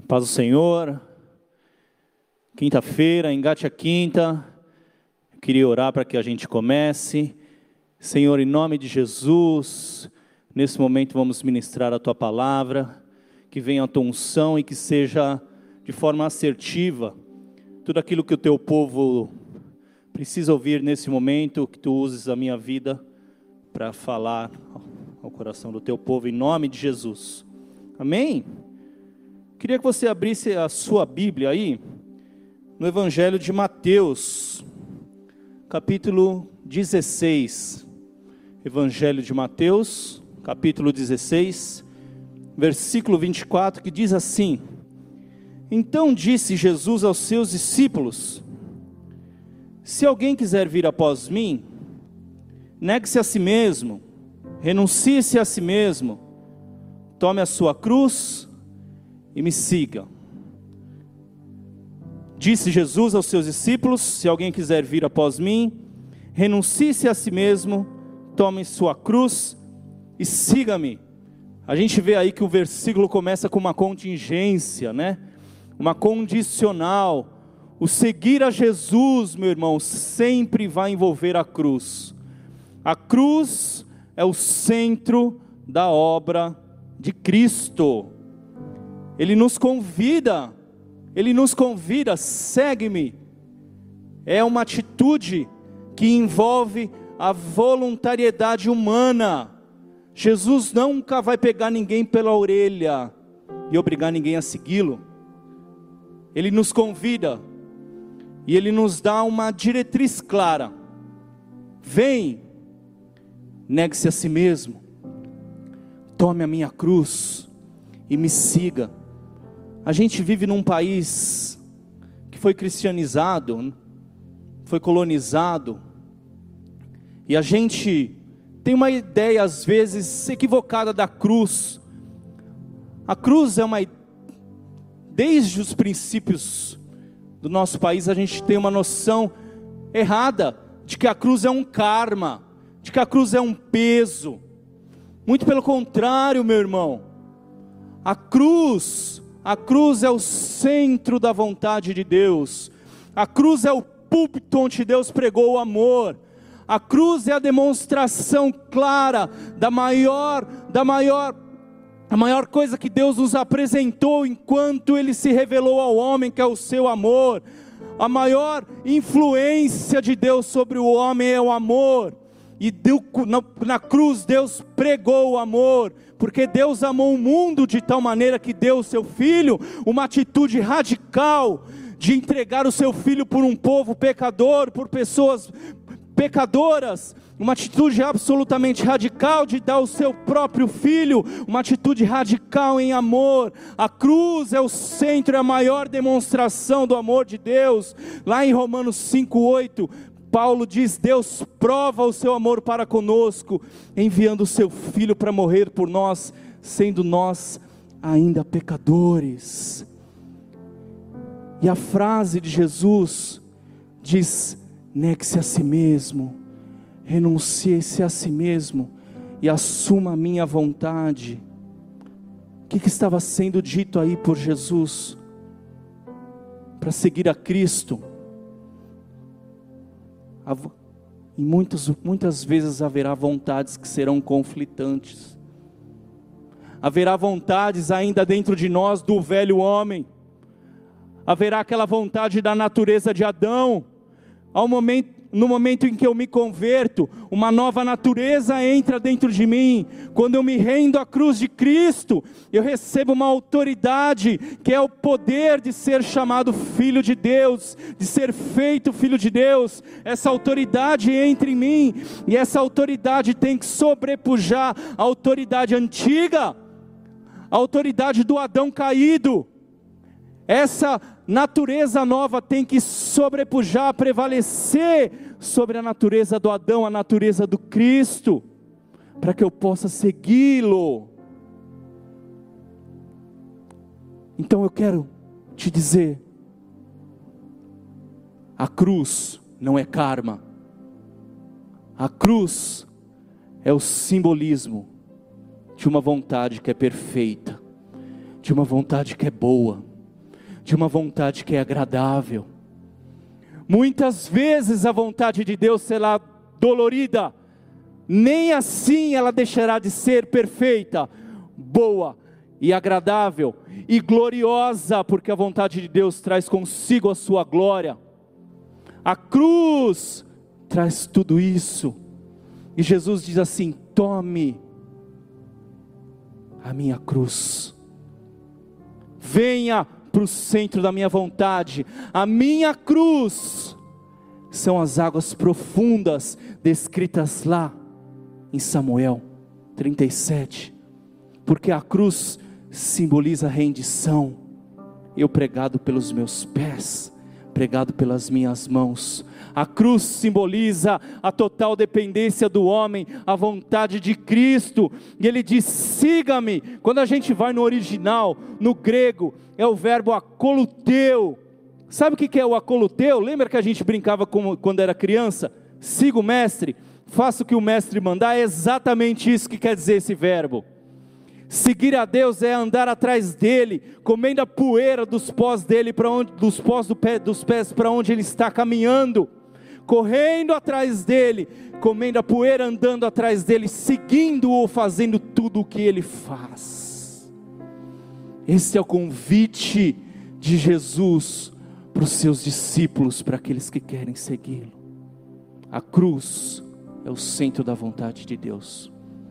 Paz do Senhor. Quinta-feira, engate a quinta. Eu queria orar para que a gente comece. Senhor, em nome de Jesus, nesse momento vamos ministrar a Tua palavra, que venha a Tua unção e que seja de forma assertiva tudo aquilo que o Teu povo precisa ouvir nesse momento, que Tu uses a minha vida para falar ao coração do Teu povo, em nome de Jesus. Amém? Queria que você abrisse a sua Bíblia aí, no Evangelho de Mateus, capítulo 16. Evangelho de Mateus, capítulo 16, versículo 24, que diz assim: Então disse Jesus aos seus discípulos: Se alguém quiser vir após mim, negue-se a si mesmo, renuncie-se a si mesmo, tome a sua cruz e me siga. Disse Jesus aos seus discípulos: se alguém quiser vir após mim, renuncie-se a si mesmo, tome sua cruz e siga-me. A gente vê aí que o versículo começa com uma contingência, né? Uma condicional. O seguir a Jesus, meu irmão, sempre vai envolver a cruz. A cruz é o centro da obra de Cristo. Ele nos convida, segue-me. É uma atitude que envolve a voluntariedade humana. Jesus nunca vai pegar ninguém pela orelha e obrigar ninguém a segui-lo. Ele nos convida e Ele nos dá uma diretriz clara. Vem, negue-se a si mesmo, tome a minha cruz e me siga. A gente vive num país que foi cristianizado, foi colonizado, e a gente tem uma ideia às vezes equivocada da cruz. A cruz é desde os princípios do nosso país a gente tem uma noção errada de que a cruz é um karma, de que a cruz é um peso. Muito pelo contrário, meu irmão. A cruz é o centro da vontade de Deus. A cruz é o púlpito onde Deus pregou o amor. A cruz é a demonstração clara da maior coisa que Deus nos apresentou enquanto Ele se revelou ao homem, que é o seu amor. A maior influência de Deus sobre o homem é o amor. E na cruz Deus pregou o amor, porque Deus amou o mundo de tal maneira que deu o seu Filho, uma atitude radical de entregar o seu Filho por um povo pecador, por pessoas pecadoras, uma atitude absolutamente radical de dar o seu próprio Filho, uma atitude radical em amor. A cruz é o centro, é a maior demonstração do amor de Deus. Lá em Romanos 5:8, Paulo diz: Deus prova o seu amor para conosco, enviando o seu Filho para morrer por nós, sendo nós ainda pecadores. E a frase de Jesus diz: negue-se a si mesmo, renuncie-se a si mesmo e assuma a minha vontade. O que estava sendo dito aí por Jesus? Para seguir a Cristo, e muitas vezes haverá vontades que serão conflitantes. Haverá vontades ainda dentro de nós do velho homem. Haverá aquela vontade da natureza de Adão. No momento em que eu me converto, uma nova natureza entra dentro de mim. Quando eu me rendo à cruz de Cristo, eu recebo uma autoridade, que é o poder de ser chamado filho de Deus, de ser feito filho de Deus. Essa autoridade entra em mim, e essa autoridade tem que sobrepujar a autoridade antiga, a autoridade do Adão caído. Essa natureza nova tem que sobrepujar, prevalecer sobre a natureza do Adão, a natureza do Cristo, para que eu possa segui-lo. Então eu quero te dizer, a cruz não é karma. A cruz é o simbolismo de uma vontade que é perfeita, de uma vontade que é boa, de uma vontade que é agradável. Muitas vezes a vontade de Deus será dolorida, nem assim ela deixará de ser perfeita, boa e agradável e gloriosa, porque a vontade de Deus traz consigo a sua glória. A cruz traz tudo isso, e Jesus diz assim: tome a minha cruz, venha para o centro da minha vontade. A minha cruz são as águas profundas descritas lá em Samuel 37, porque a cruz simboliza a rendição. Eu pregado pelos meus pés, pregado pelas minhas mãos. A cruz simboliza a total dependência do homem, a vontade de Cristo. E ele diz: siga-me. Quando a gente vai no original, no grego, é o verbo akoluteu. Sabe o que é o akoluteu? Lembra que a gente brincava quando era criança? Siga o mestre, faça o que o mestre mandar. É exatamente isso que quer dizer esse verbo. Seguir a Deus é andar atrás dele, comendo a poeira dos pós dele, dos pós dos pés para onde ele está caminhando, correndo atrás dele, comendo a poeira, andando atrás dele, seguindo-o, fazendo tudo o que ele faz. Esse é o convite de Jesus para os seus discípulos, para aqueles que querem segui-lo. A cruz é o centro da vontade de Deus.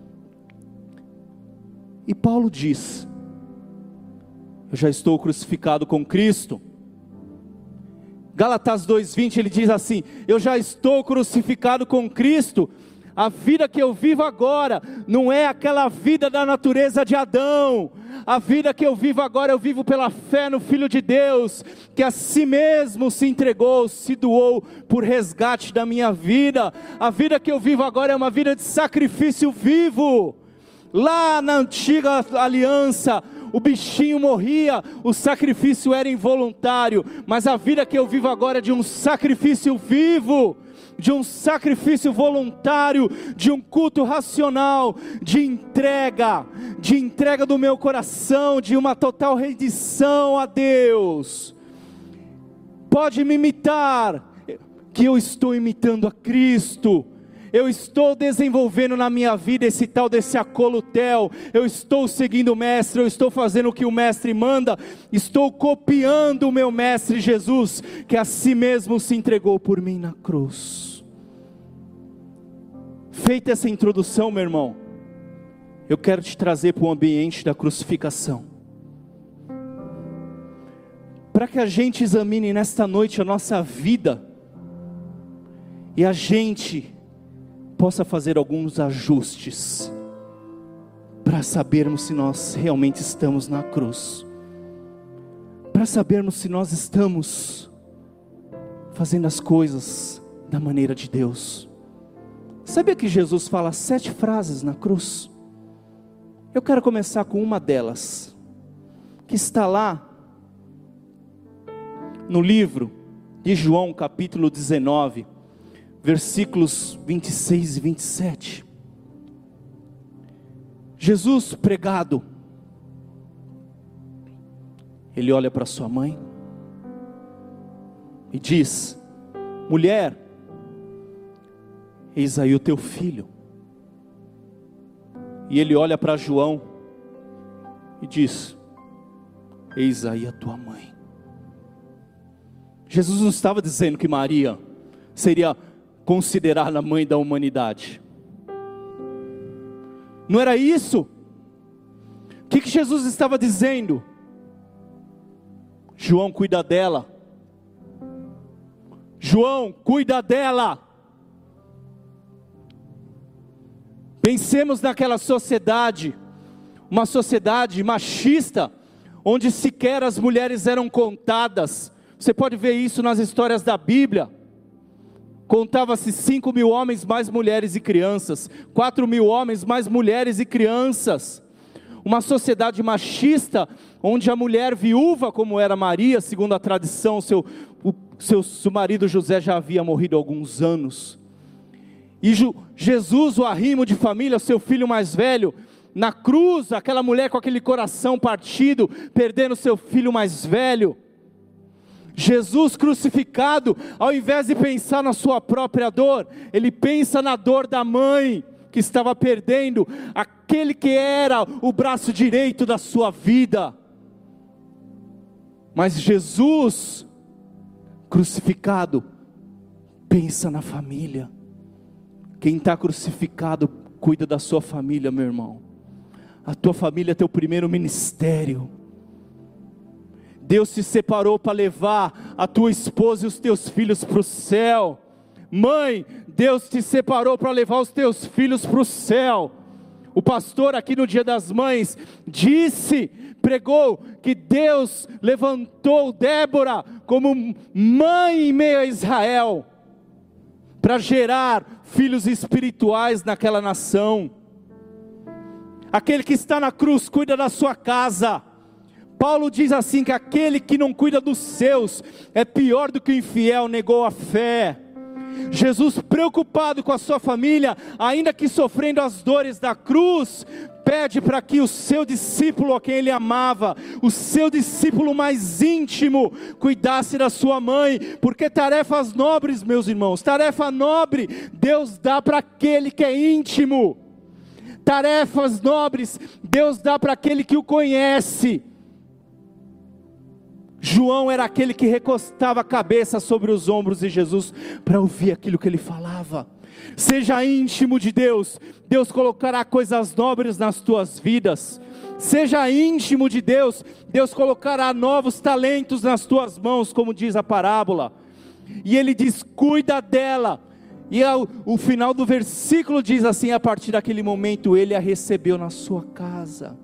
E Paulo diz: eu já estou crucificado com Cristo. Gálatas 2:20, ele diz assim: eu já estou crucificado com Cristo. A vida que eu vivo agora não é aquela vida da natureza de Adão. A vida que eu vivo agora, eu vivo pela fé no Filho de Deus, que a si mesmo se entregou, se doou por resgate da minha vida. A vida que eu vivo agora é uma vida de sacrifício vivo. Lá na antiga aliança, o bichinho morria, o sacrifício era involuntário, mas a vida que eu vivo agora é de um sacrifício vivo, de um sacrifício voluntário, de um culto racional, de entrega do meu coração, de uma total rendição a Deus. Pode me imitar, que eu estou imitando a Cristo. Eu estou desenvolvendo na minha vida esse tal desse akolutel. Eu estou seguindo o mestre, eu estou fazendo o que o mestre manda. Estou copiando o meu mestre Jesus, que a si mesmo se entregou por mim na cruz. Feita essa introdução, meu irmão, eu quero te trazer para o ambiente da crucificação, para que a gente examine nesta noite a nossa vida, e a gente possa fazer alguns ajustes, para sabermos se nós realmente estamos na cruz, para sabermos se nós estamos fazendo as coisas da maneira de Deus. Sabia que Jesus fala 7 frases na cruz? Eu quero começar com uma delas, que está lá no livro de João, capítulo 19, versículos 26 e 27. Jesus pregado, ele olha para sua mãe e diz: mulher, eis aí o teu filho. E ele olha para João e diz: eis aí a tua mãe. Jesus não estava dizendo que Maria seria considerada a mãe da humanidade. Não era isso. O que Jesus estava dizendo? João, cuida dela. João, cuida dela. Pensemos naquela sociedade, uma sociedade machista, onde sequer as mulheres eram contadas. Você pode ver isso nas histórias da Bíblia. Contava-se 5.000 homens mais mulheres e crianças, 4.000 homens mais mulheres e crianças. Uma sociedade machista, onde a mulher viúva, como era Maria, segundo a tradição, seu marido José já havia morrido há alguns anos. E Jesus, o arrimo de família, seu filho mais velho, na cruz, aquela mulher com aquele coração partido, perdendo seu filho mais velho. Jesus crucificado, ao invés de pensar na sua própria dor, ele pensa na dor da mãe, que estava perdendo aquele que era o braço direito da sua vida. Mas Jesus crucificado pensa na família. Quem está crucificado cuida da sua família, meu irmão. A tua família é teu primeiro ministério. Deus te separou para levar a tua esposa e os teus filhos para o céu. Mãe, Deus te separou para levar os teus filhos para o céu. O pastor aqui no Dia das Mães pregou que Deus levantou Débora como mãe em meio a Israel, para gerar filhos espirituais naquela nação. Aquele que está na cruz cuida da sua casa. Paulo diz assim, que aquele que não cuida dos seus é pior do que o infiel, negou a fé. Jesus, preocupado com a sua família, ainda que sofrendo as dores da cruz, pede para que o seu discípulo, a quem ele amava, o seu discípulo mais íntimo, cuidasse da sua mãe, porque tarefas nobres, meus irmãos, tarefa nobre, Deus dá para aquele que é íntimo. Tarefas nobres, Deus dá para aquele que o conhece. João era aquele que recostava a cabeça sobre os ombros de Jesus, para ouvir aquilo que ele falava. Seja íntimo de Deus, Deus colocará coisas nobres nas tuas vidas. Seja íntimo de Deus, Deus colocará novos talentos nas tuas mãos, como diz a parábola. E ele diz, cuida dela. E o final do versículo diz assim, a partir daquele momento, ele a recebeu na sua casa.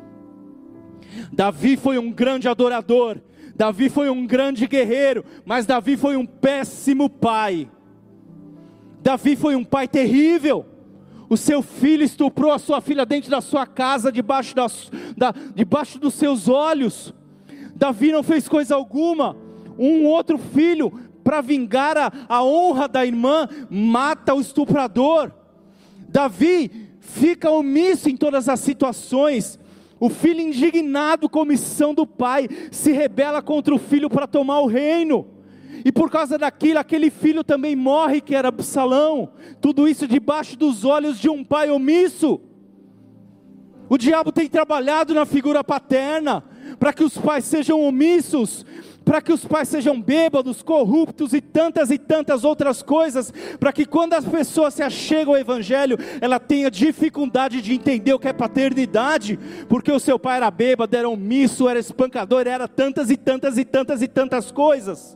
Davi foi um grande adorador, Davi foi um grande guerreiro, mas Davi foi um péssimo pai. Davi foi um pai terrível. O seu filho estuprou a sua filha dentro da sua casa, debaixo dos seus olhos. Davi não fez coisa alguma. Um outro filho, para vingar a honra da irmã, mata o estuprador. Davi fica omisso em todas as situações. O filho, indignado com a omissão do pai, se rebela contra o filho para tomar o reino. E por causa daquilo, aquele filho também morre, que era Absalão. Tudo isso debaixo dos olhos de um pai omisso. O diabo tem trabalhado na figura paterna, para que os pais sejam omissos, para que os pais sejam bêbados, corruptos e tantas outras coisas, para que quando as pessoas se achegam ao Evangelho, ela tenha dificuldade de entender o que é paternidade, porque o seu pai era bêbado, era omisso, era espancador, era tantas coisas.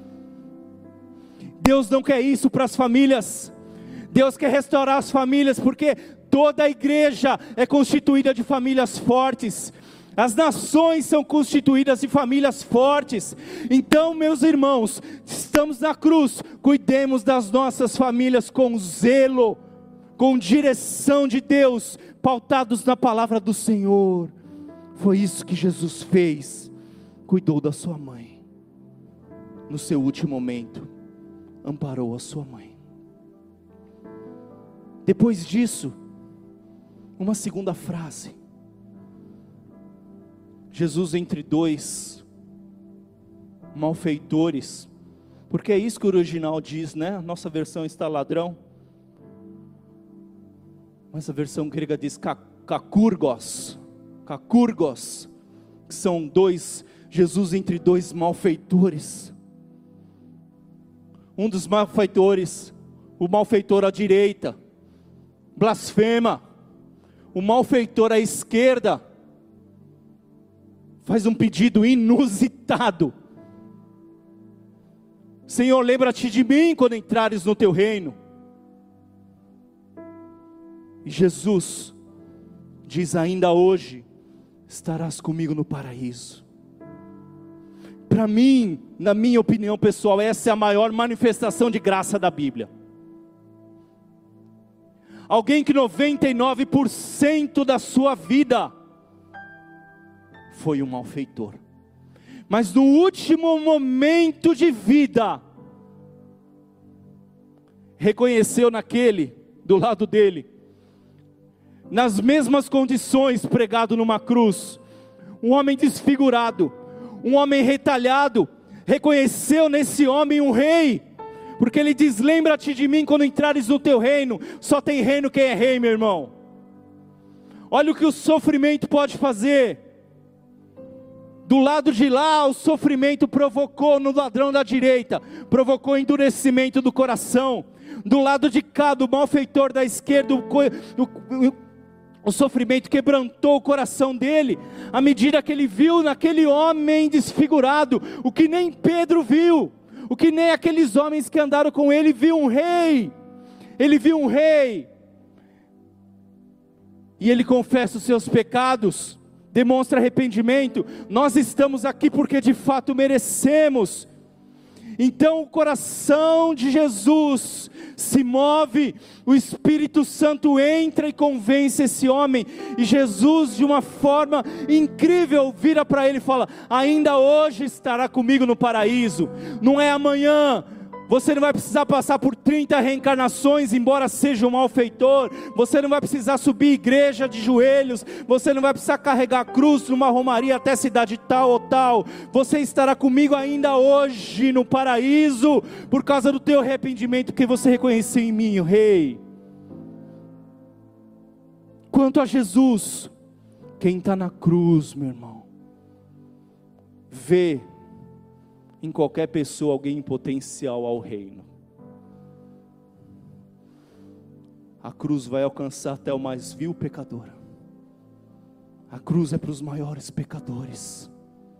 Deus não quer isso para as famílias. Deus quer restaurar as famílias, porque toda a igreja é constituída de famílias fortes. As nações são constituídas de famílias fortes. Então, meus irmãos, estamos na cruz, cuidemos das nossas famílias com zelo, com direção de Deus, pautados na palavra do Senhor. Foi isso que Jesus fez. Cuidou da sua mãe. No seu último momento, amparou a sua mãe. Depois disso, uma segunda frase. Jesus entre dois malfeitores, porque é isso que o original diz, né? A nossa versão está ladrão, mas a versão grega diz kakurgos, que são Jesus entre dois malfeitores. Um dos malfeitores, o malfeitor à direita, blasfema. O malfeitor à esquerda faz um pedido inusitado: Senhor, lembra-te de mim quando entrares no teu reino. E Jesus diz: ainda hoje estarás comigo no paraíso. Para mim, na minha opinião pessoal, essa é a maior manifestação de graça da Bíblia. Alguém que 99% da sua vida foi um malfeitor, mas no último momento de vida, reconheceu naquele do lado dele, nas mesmas condições, pregado numa cruz, um homem desfigurado, um homem retalhado, reconheceu nesse homem um rei, porque ele diz: lembra-te de mim quando entrares no teu reino. Só tem reino quem é rei, meu irmão. Olha o que o sofrimento pode fazer. Do lado de lá, o sofrimento provocou no ladrão da direita, provocou endurecimento do coração. Do lado de cá, do malfeitor da esquerda, o sofrimento quebrantou o coração dele, à medida que ele viu naquele homem desfigurado, o que nem Pedro viu, o que nem aqueles homens que andaram com ele, viu um rei. Ele viu um rei, e ele confessa os seus pecados, demonstra arrependimento. Nós estamos aqui porque de fato merecemos. Então o coração de Jesus se move, o Espírito Santo entra e convence esse homem, e Jesus de uma forma incrível vira para ele e fala: ainda hoje estará comigo no paraíso, não é amanhã. Você não vai precisar passar por 30 reencarnações, embora seja um malfeitor. Você não vai precisar subir igreja de joelhos. Você não vai precisar carregar a cruz numa romaria até cidade tal ou tal. Você estará comigo ainda hoje no paraíso, por causa do teu arrependimento, que você reconheceu em mim, o Rei. Quanto a Jesus, quem está na cruz, meu irmão, vê em qualquer pessoa alguém em potencial ao reino. A cruz vai alcançar até o mais vil pecador. A cruz é para os maiores pecadores.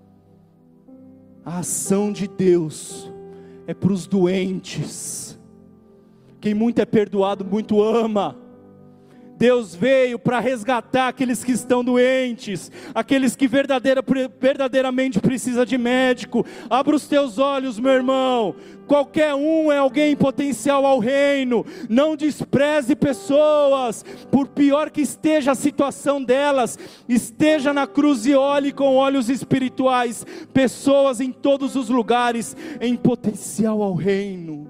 A ação de Deus é para os doentes. Quem muito é perdoado, muito ama. Deus veio para resgatar aqueles que estão doentes, aqueles que verdadeiramente precisam de médico. Abra os teus olhos, meu irmão. Qualquer um é alguém em potencial ao reino. Não despreze pessoas, por pior que esteja a situação delas. Esteja na cruz e olhe com olhos espirituais. Pessoas em todos os lugares em potencial ao reino.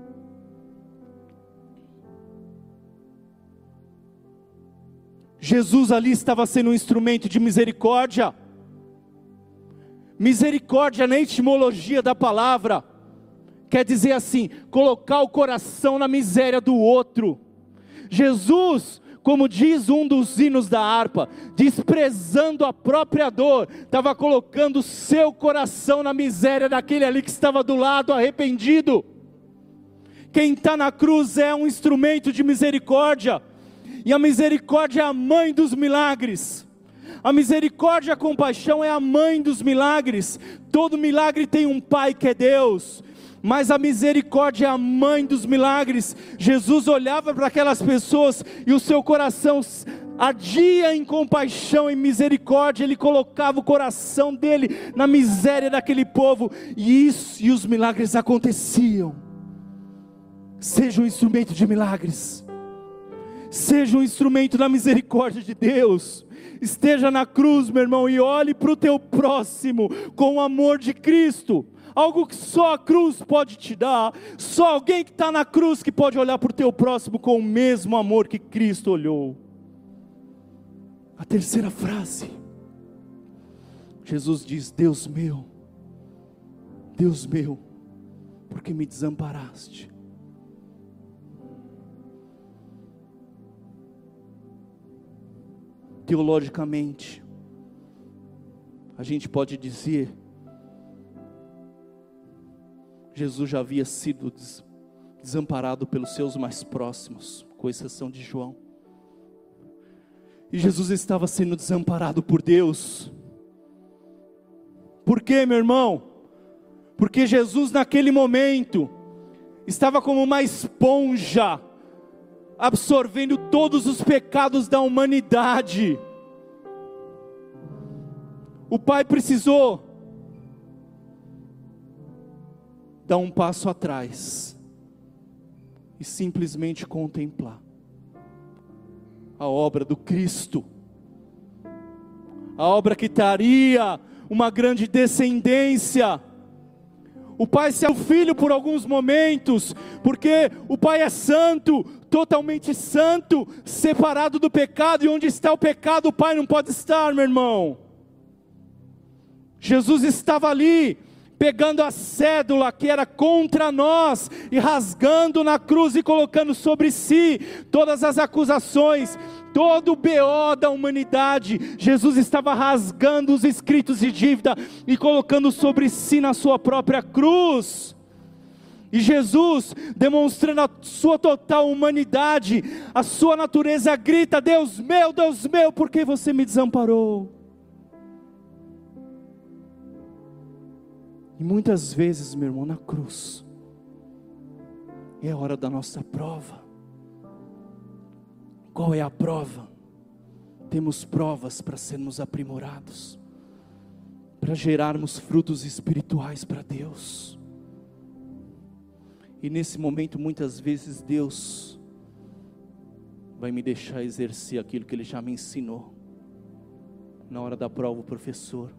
Jesus ali estava sendo um instrumento de misericórdia. Misericórdia na etimologia da palavra quer dizer assim: colocar o coração na miséria do outro. Jesus, como diz um dos hinos da harpa, desprezando a própria dor, estava colocando o seu coração na miséria daquele ali que estava do lado, arrependido. Quem está na cruz é um instrumento de misericórdia. E a misericórdia é a mãe dos milagres. A misericórdia e a compaixão é a mãe dos milagres. Todo milagre tem um pai que é Deus, mas a misericórdia é a mãe dos milagres. Jesus olhava para aquelas pessoas e o seu coração ardia em compaixão e misericórdia. Ele colocava o coração dele na miséria daquele povo, e os milagres aconteciam. Seja um instrumento de milagres. Seja um instrumento da misericórdia de Deus. Esteja na cruz, meu irmão, e olhe para o teu próximo com o amor de Cristo. Algo que só a cruz pode te dar. Só alguém que está na cruz que pode olhar para o teu próximo com o mesmo amor que Cristo olhou. A terceira frase, Jesus diz: Deus meu, por que me desamparaste? Teologicamente, a gente pode dizer, Jesus já havia sido desamparado pelos seus mais próximos, com exceção de João. E Jesus estava sendo desamparado por Deus. Por quê, meu irmão? Porque Jesus naquele momento estava como uma esponja, absorvendo todos os pecados da humanidade. O Pai precisou dar um passo atrás e simplesmente contemplar a obra do Cristo, a obra que traria uma grande descendência. O Pai se é o Filho por alguns momentos, porque o Pai é santo, totalmente santo, separado do pecado, e onde está o pecado, o Pai não pode estar, meu irmão. Jesus estava ali, pegando a cédula que era contra nós, e rasgando na cruz e colocando sobre si todas as acusações, todo o BO da humanidade. Jesus estava rasgando os escritos de dívida e colocando sobre si na sua própria cruz. E Jesus, demonstrando a sua total humanidade, a sua natureza, grita: Deus meu, por que você me desamparou? E muitas vezes, meu irmão, na cruz é a hora da nossa prova. Qual é a prova? Temos provas para sermos aprimorados, para gerarmos frutos espirituais para Deus. E nesse momento, muitas vezes, Deus vai me deixar exercer aquilo que Ele já me ensinou. Na hora da prova, o professor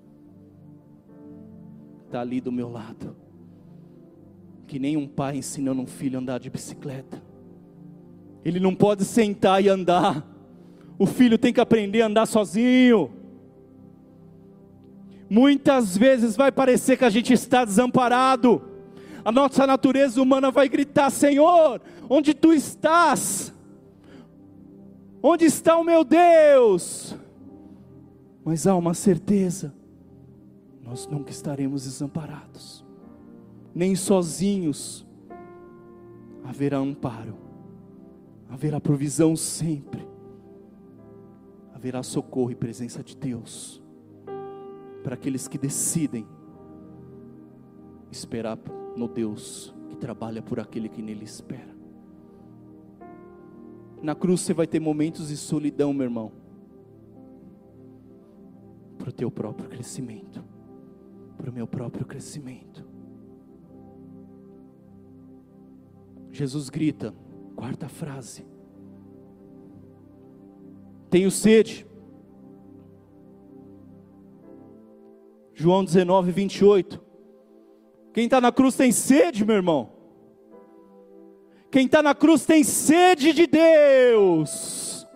está ali do meu lado, que nem um pai ensinando um filho a andar de bicicleta. Ele não pode sentar e andar, o filho tem que aprender a andar sozinho. Muitas vezes vai parecer que a gente está desamparado, a nossa natureza humana vai gritar: Senhor, onde Tu estás? Onde está o meu Deus? Mas há uma certeza: nós nunca estaremos desamparados, nem sozinhos. Haverá amparo, haverá provisão sempre, haverá socorro e presença de Deus, para aqueles que decidem esperar no Deus que trabalha por aquele que nele espera. Na cruz você vai ter momentos de solidão, meu irmão, para o teu próprio crescimento, para o meu próprio crescimento. Jesus grita, quarta frase: tenho sede. João 19, 28. Quem está na cruz tem sede, meu irmão. Quem está na cruz tem sede de Deus.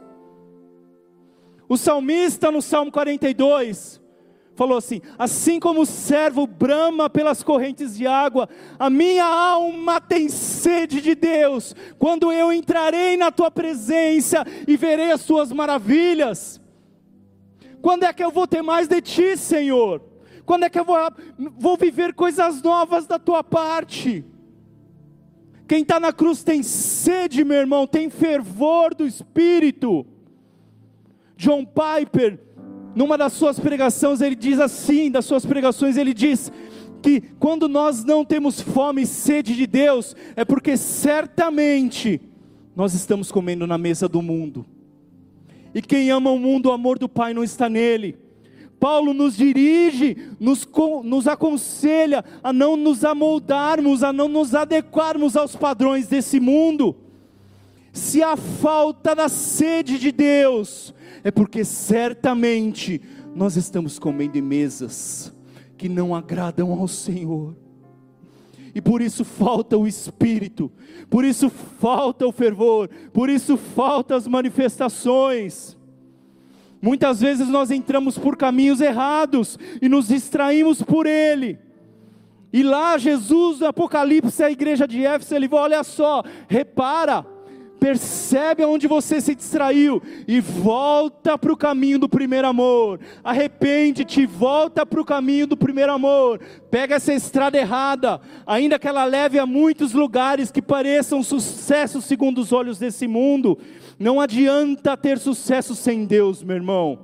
O salmista no Salmo 42 falou assim: assim como o servo brama pelas correntes de água, a minha alma tem sede de Deus. Quando eu entrarei na tua presença e verei as tuas maravilhas. Quando é que eu vou ter mais de ti, Senhor? Quando é que eu vou viver coisas novas da tua parte? Quem está na cruz tem sede, meu irmão, tem fervor do Espírito. John Piper, numa das suas pregações, ele diz assim, ele diz que quando nós não temos fome e sede de Deus, é porque certamente nós estamos comendo na mesa do mundo. E quem ama o mundo, o amor do Pai não está nele. Paulo nos dirige, nos aconselha a não nos amoldarmos, a não nos adequarmos aos padrões desse mundo. Se há falta da sede de Deus, é porque certamente nós estamos comendo em mesas que não agradam ao Senhor. E por isso falta o Espírito, por isso falta o fervor, por isso faltam as manifestações. Muitas vezes nós entramos por caminhos errados e nos distraímos por ele. E lá Jesus, no Apocalipse, a igreja de Éfeso, ele fala: olha só, repara, percebe aonde você se distraiu e volta para o caminho do primeiro amor. Arrepende-te, volta para o caminho do primeiro amor. Pega essa estrada errada, ainda que ela leve a muitos lugares que pareçam sucesso segundo os olhos desse mundo. Não adianta ter sucesso sem Deus, meu irmão.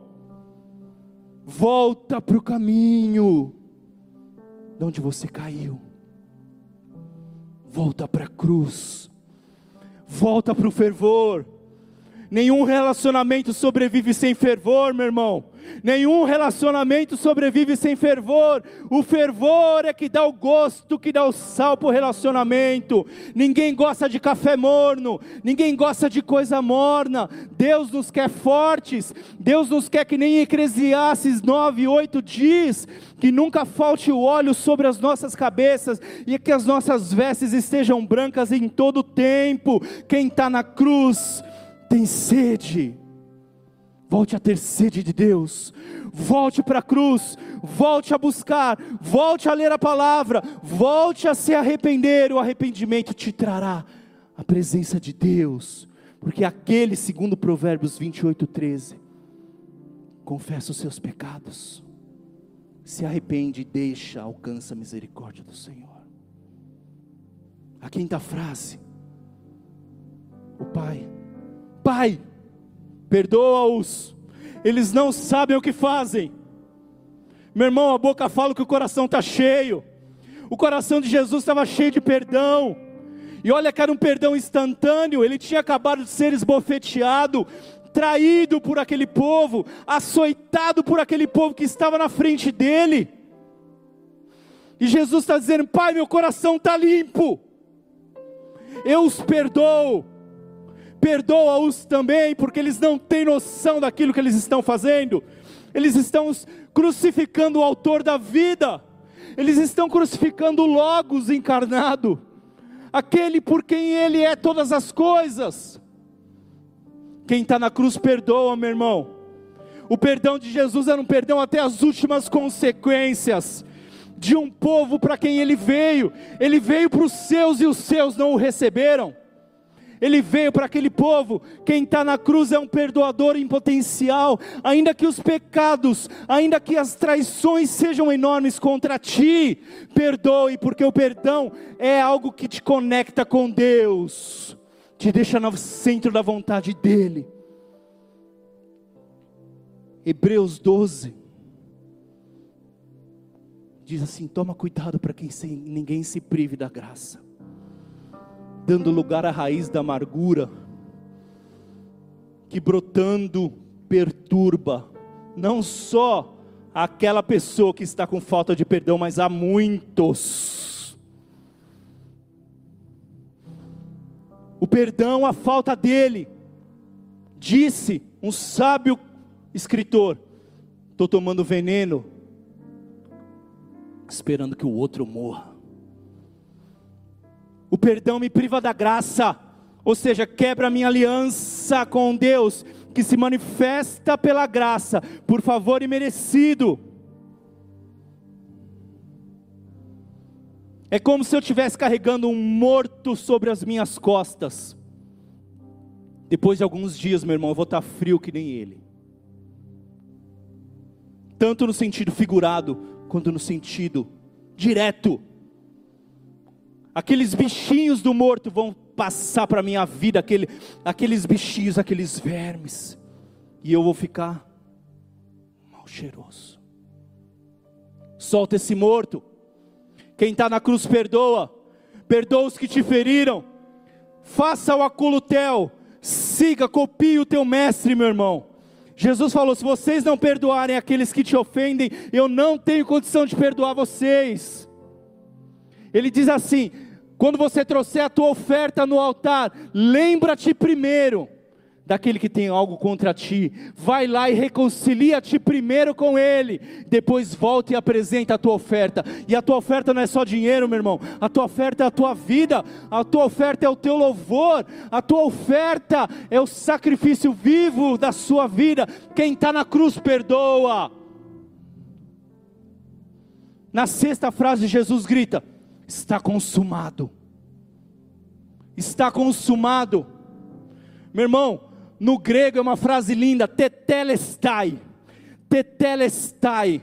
Volta para o caminho de onde você caiu. Volta para a cruz. Volta para o fervor. Nenhum relacionamento sobrevive sem fervor, meu irmão. Nenhum relacionamento sobrevive sem fervor. O fervor é que dá o gosto, que dá o sal para o relacionamento. Ninguém gosta de café morno, ninguém gosta de coisa morna. Deus nos quer fortes. Deus nos quer que nem Eclesiastes 9:8 diz, que nunca falte o óleo sobre as nossas cabeças e que as nossas vestes estejam brancas em todo o tempo. Quem está na cruz tem sede. Volte a ter sede de Deus, volte para a cruz, volte a buscar, volte a ler a palavra, volte a se arrepender. O arrependimento te trará a presença de Deus, porque aquele, segundo Provérbios 28:13, confessa os seus pecados, se arrepende e deixa, alcança a misericórdia do Senhor. A quinta frase, o Pai, perdoa-os, eles não sabem o que fazem. Meu irmão, a boca fala que o coração está cheio. O coração de Jesus estava cheio de perdão. E olha que era um perdão instantâneo. Ele tinha acabado de ser esbofeteado, traído por aquele povo, açoitado por aquele povo que estava na frente dele. E Jesus está dizendo: Pai, meu coração está limpo, eu os perdoo. Perdoa-os também, porque eles não têm noção daquilo que eles estão fazendo. Eles estão crucificando o autor da vida. Eles estão crucificando o Logos encarnado, aquele por quem Ele é todas as coisas. Quem está na cruz perdoa, meu irmão. O perdão de Jesus era um perdão até as últimas consequências de um povo para quem Ele veio. Ele veio para os seus e os seus não o receberam. Ele veio para aquele povo. Quem está na cruz é um perdoador em potencial. Ainda que os pecados, ainda que as traições sejam enormes contra ti, perdoe, porque o perdão é algo que te conecta com Deus, te deixa no centro da vontade dEle. Hebreus 12 diz assim: toma cuidado para que ninguém se prive da graça, dando lugar à raiz da amargura, que brotando perturba, não só aquela pessoa que está com falta de perdão, mas há muitos. O perdão, a falta dele, disse um sábio escritor: estou tomando veneno, esperando que o outro morra. O perdão me priva da graça, ou seja, quebra a minha aliança com Deus, que se manifesta pela graça, por favor imerecido. É como se eu estivesse carregando um morto sobre as minhas costas. Depois de alguns dias, meu irmão, eu vou estar frio que nem ele. Tanto no sentido figurado, quanto no sentido direto. Aqueles bichinhos do morto vão passar para a minha vida, aqueles bichinhos, aqueles vermes, e eu vou ficar mal cheiroso. Solta esse morto. Quem está na cruz perdoa os que te feriram. Faça o acolutel, siga, copie o teu mestre, meu irmão. Jesus falou: se vocês não perdoarem aqueles que te ofendem, eu não tenho condição de perdoar vocês. Ele diz assim: quando você trouxer a tua oferta no altar, lembra-te primeiro daquele que tem algo contra ti. Vai lá e reconcilia-te primeiro com ele. Depois volta e apresenta a tua oferta. E a tua oferta não é só dinheiro, meu irmão. A tua oferta é a tua vida. A tua oferta é o teu louvor. A tua oferta é o sacrifício vivo da sua vida. Quem está na cruz perdoa. Na sexta frase, Jesus grita: está consumado. Está consumado. Meu irmão, no grego é uma frase linda: tetelestai. Tetelestai.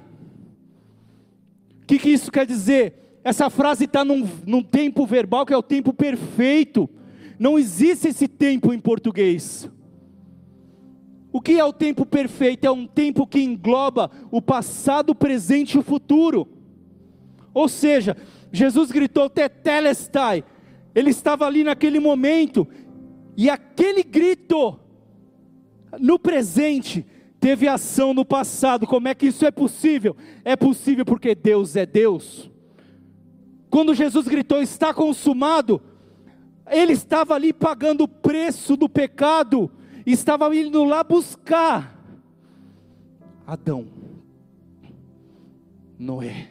O que isso quer dizer? Essa frase está num tempo verbal que é o tempo perfeito. Não existe esse tempo em português. O que é o tempo perfeito? É um tempo que engloba o passado, o presente e o futuro. Ou seja, Jesus gritou tetelestai. Ele estava ali naquele momento, e aquele grito no presente teve ação no passado. Como é que isso é possível? É possível porque Deus é Deus. Quando Jesus gritou está consumado, Ele estava ali pagando o preço do pecado, estava indo lá buscar Adão, Noé,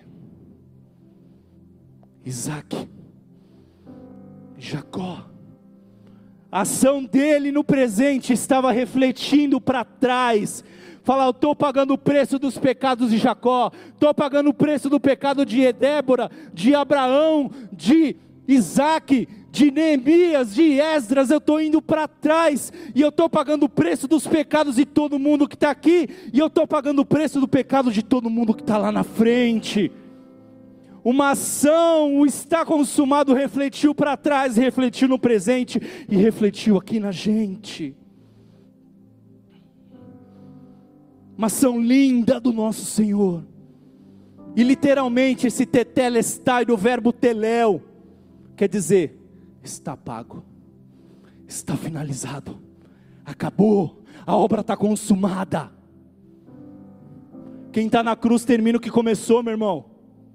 Isaac, Jacó, A ação dele no presente estava refletindo para trás. Fala, eu estou pagando o preço dos pecados de Jacó, estou pagando o preço do pecado de Débora, de Abraão, de Isaac, de Neemias, de Esdras. Eu estou indo para trás, e eu estou pagando o preço dos pecados de todo mundo que está aqui, e eu estou pagando o preço do pecado de todo mundo que está lá na frente. Uma ação, o está consumado, refletiu para trás, refletiu no presente, e refletiu aqui na gente. Uma ação linda do nosso Senhor. E literalmente esse tetelestai do verbo teléu, quer dizer, está pago, está finalizado, acabou, a obra está consumada. Quem está na cruz termina o que começou, meu irmão.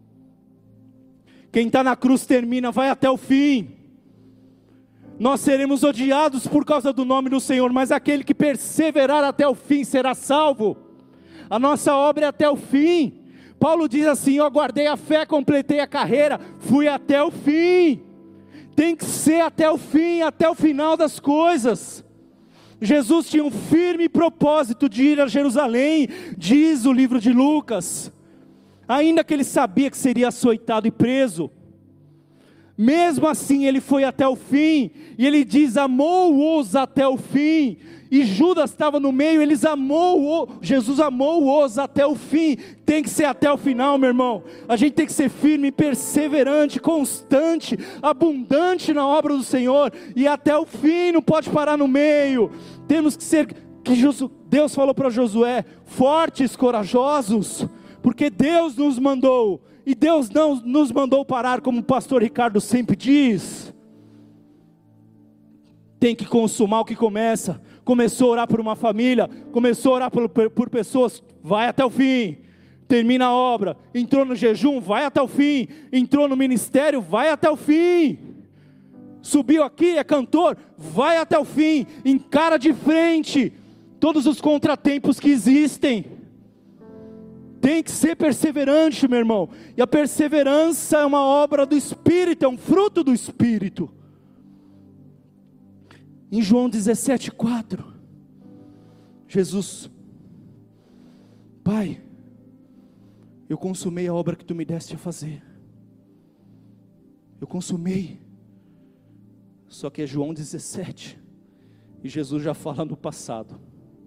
Quem está na cruz termina, vai até o fim. Nós seremos odiados por causa do nome do Senhor, mas aquele que perseverar até o fim será salvo. A nossa obra é até o fim. Paulo diz assim, eu guardei a fé, completei a carreira, fui até o fim. Tem que ser até o fim, até o final das coisas. Jesus tinha um firme propósito de ir a Jerusalém, diz o livro de Lucas. Ainda que ele sabia que seria açoitado e preso, mesmo assim ele foi até o fim, e ele diz, amou-os até o fim, e Judas estava no meio, Jesus amou-os até o fim. Tem que ser até o final, meu irmão. A gente tem que ser firme, perseverante, constante, abundante na obra do Senhor, e até o fim, não pode parar no meio. Temos que ser, Deus falou para Josué, fortes, corajosos, porque Deus nos mandou, e Deus não nos mandou parar, como o pastor Ricardo sempre diz. Tem que consumar o que começa. Começou a orar por uma família, começou a orar por pessoas, vai até o fim. Termina a obra, entrou no jejum, vai até o fim. Entrou no ministério, vai até o fim. Subiu aqui, é cantor, vai até o fim. Encara de frente todos os contratempos que existem. Tem que ser perseverante, meu irmão. E a perseverança é uma obra do Espírito, é um fruto do Espírito. Em João 17,4, Jesus, Pai, eu consumei a obra que tu me deste a fazer. Eu consumei. Só que é João 17, e Jesus já fala no passado.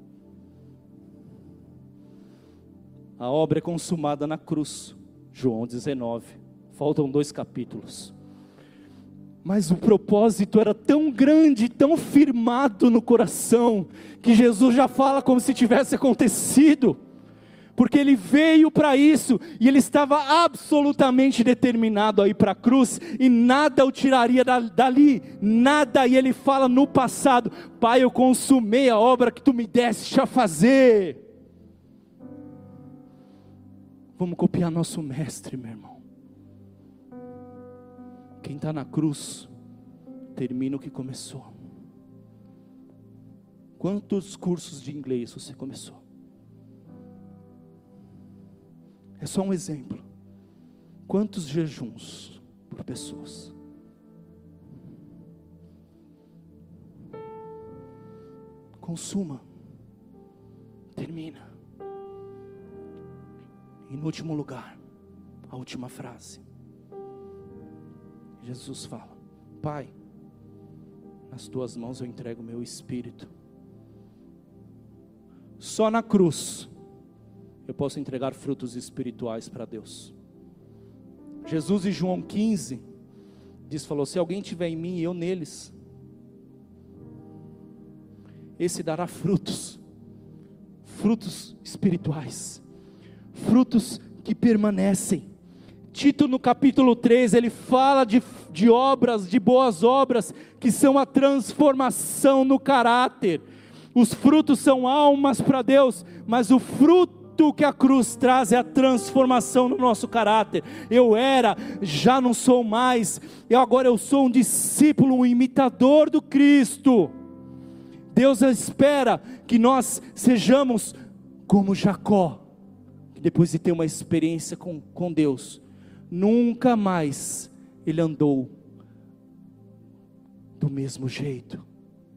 A obra é consumada na cruz, João 19, faltam 2 capítulos. Mas o propósito era tão grande, tão firmado no coração, que Jesus já fala como se tivesse acontecido, porque ele veio para isso, e ele estava absolutamente determinado a ir para a cruz, e nada o tiraria dali, nada. E ele fala no passado, Pai, eu consumei a obra que tu me deste a fazer. Vamos copiar nosso mestre, meu irmão. Quem está na cruz, termina o que começou. Quantos cursos de inglês você começou? É só um exemplo. Quantos jejuns por pessoas? Consuma. Termina. E no último lugar, a última frase. Jesus fala, Pai, nas tuas mãos eu entrego o meu espírito. Só na cruz eu posso entregar frutos espirituais para Deus. Jesus em João 15 falou, se alguém tiver em mim e eu neles, esse dará frutos espirituais, frutos que permanecem. Tito no capítulo 3, ele fala de obras, de boas obras, que são a transformação no caráter. Os frutos são almas para Deus, mas o fruto que a cruz traz é a transformação no nosso caráter. Eu era, já não sou mais, agora eu sou um discípulo, um imitador do Cristo. Deus espera que nós sejamos como Jacó, que depois de ter uma experiência com Deus, nunca mais ele andou do mesmo jeito.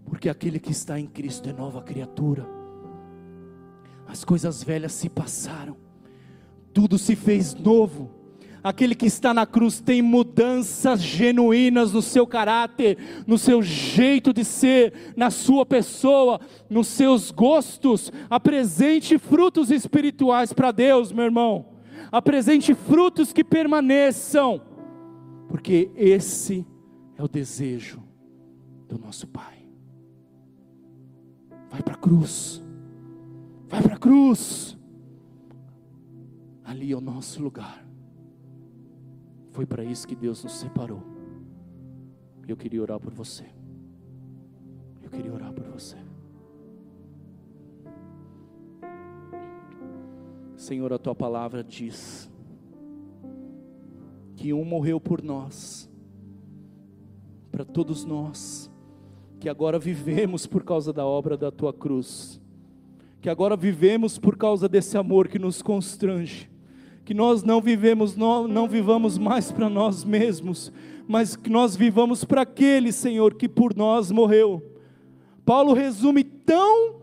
porque aquele que está em Cristo é nova criatura. As coisas velhas se passaram, tudo se fez novo. Aquele que está na cruz tem mudanças genuínas no seu caráter, no seu jeito de ser, na sua pessoa, nos seus gostos. Apresente frutos espirituais para Deus, meu irmão. Apresente frutos que permaneçam, porque esse é o desejo do nosso Pai. Vai para a cruz, vai para a cruz. Ali é o nosso lugar. Foi para isso que Deus nos separou. Eu queria orar por você. Eu queria orar por você. Senhor, a tua palavra diz que um morreu por nós, para todos nós, que agora vivemos por causa da obra da tua cruz, que agora vivemos por causa desse amor que nos constrange, que nós não vivamos mais para nós mesmos, mas que nós vivamos para aquele, Senhor, que por nós morreu. Paulo resume tão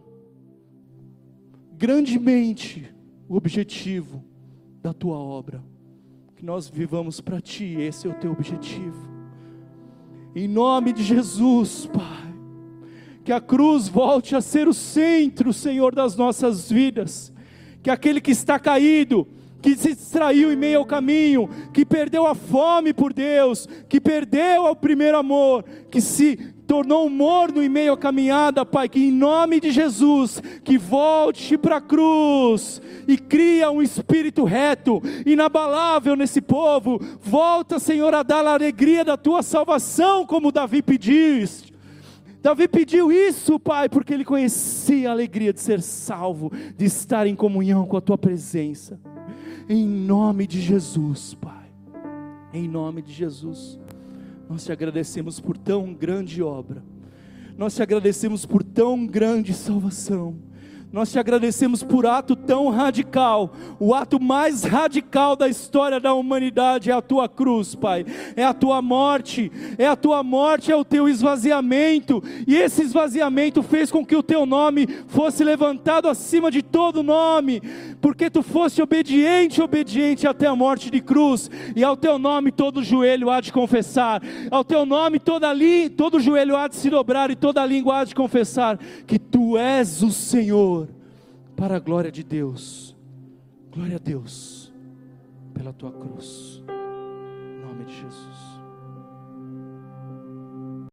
grandemente o objetivo da tua obra, que nós vivamos para ti, esse é o teu objetivo. Em nome de Jesus, Pai, que a cruz volte a ser o centro, Senhor, das nossas vidas, que aquele que está caído, que se distraiu em meio ao caminho, que perdeu a fome por Deus, que perdeu o primeiro amor, que se tornou morno em meio à caminhada, Pai, que em nome de Jesus, que volte para a cruz, e cria um espírito reto, inabalável nesse povo. Volta, Senhor, a dar a alegria da tua salvação, como Davi pediste. Davi pediu isso, Pai, porque ele conhecia a alegria de ser salvo, de estar em comunhão com a tua presença. Em nome de Jesus, Pai, em nome de Jesus, nós te agradecemos por tão grande obra, nós te agradecemos por tão grande salvação, nós te agradecemos por ato tão radical. O ato mais radical da história da humanidade é a tua cruz, Pai, é a tua morte, é o teu esvaziamento, e esse esvaziamento fez com que o teu nome fosse levantado acima de todo nome, porque tu foste obediente até a morte de cruz, e ao teu nome todo joelho há de confessar, ao teu nome todo joelho há de se dobrar, e toda língua há de confessar, que tu és o Senhor, para a glória de Deus. Glória a Deus, pela tua cruz, em nome de Jesus.